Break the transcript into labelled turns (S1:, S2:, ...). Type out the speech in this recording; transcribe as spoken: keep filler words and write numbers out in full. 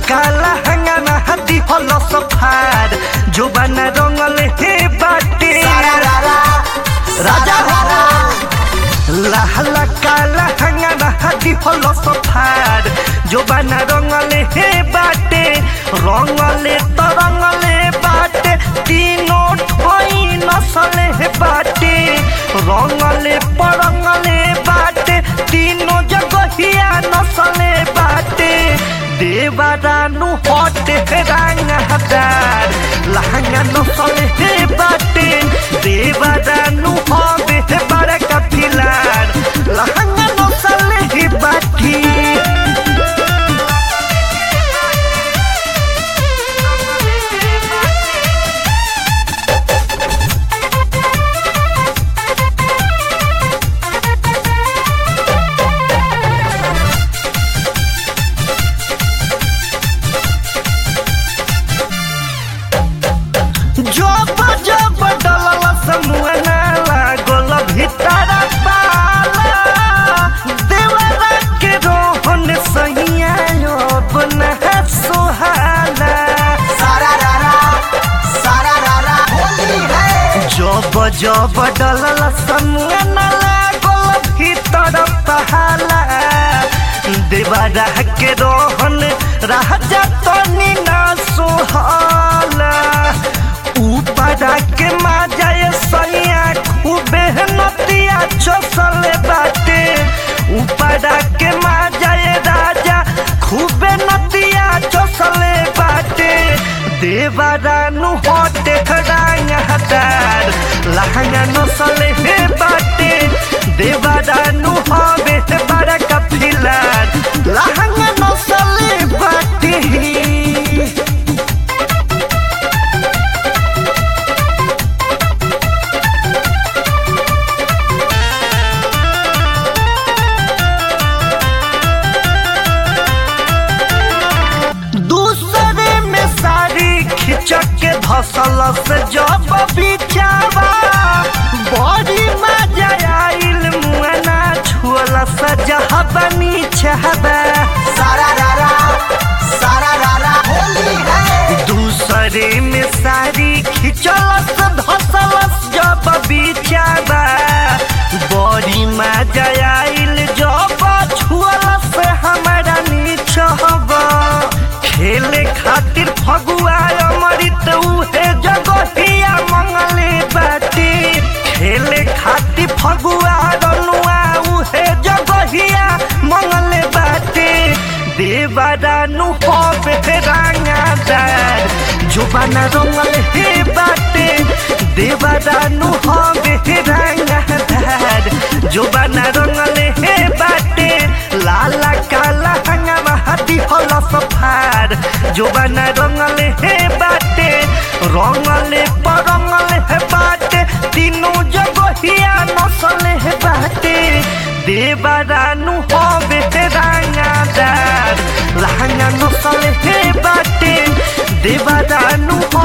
S1: काला हंगामा हाथी हलो सफार जो बना रंगल हे बाटे राजा लाला काला हंगामा हाथी हलो सफार जो बना रंगल हे बाटे रंगले तो रंगले बाटे तीनों ठोई नसले हे बाटे रंगले परंगले बाटे तीनों जगहिया नसले बाटे देवरानु हटे रंग हदार लहंगा नसले हे बाटे देवरानु हबे बड़ा कपिलार लहंगा नसले हे बाटी जब जब डलल समूह नाला गोल भीतर पाला देवरा के रोहन सहिया अब न सुहाला
S2: सारा रारा सारा रारा होली है
S1: जब जब डलल समूह नाला गोल भीतर पाला देवरा के रोहन राजा तनी ना सुहाला ऊपरा के माजाए सैया खूबे नतिया चसले बाटे ऊपरा के माजाए राजा खूबे नतिया चसले बाटे देवरानु हटे रंग हदार लहंगा नसले हे बाटे देवरानु हबे बड़ा कपिलार लहंगा नसले बाटे चक्के धसल से जब बिचावा बड़ी मजा आइल मुआना छुअला से जहबनी छहबा
S2: सारा रारा सारा रारा होली है
S1: दूसरे में सारी खिंचलस धसलस जब बिचावा बड़ी मजा आइल जब छुअलस हमारा नीचहबा खेले खातिर फगुआ अमृत उहे जगहिया मंगले बाटे खेले खातिर फगुआ रनुआ उहे जगहिया मंगले बाटे देवरानु हबे रंगदार जुबाना रंगल हे बाटे देवरानु हबे रंगदार जुबाना रंगल हे बाटे लाला काला हंगामा हाथी हलो सफार जुबाना रंगल हे बाटे रंगले परंगले हे बाटे तीनों जगहिया नसले हे बाटे देवरानु हबे रंगदार लहंगा नसले हे बाटे देवरानु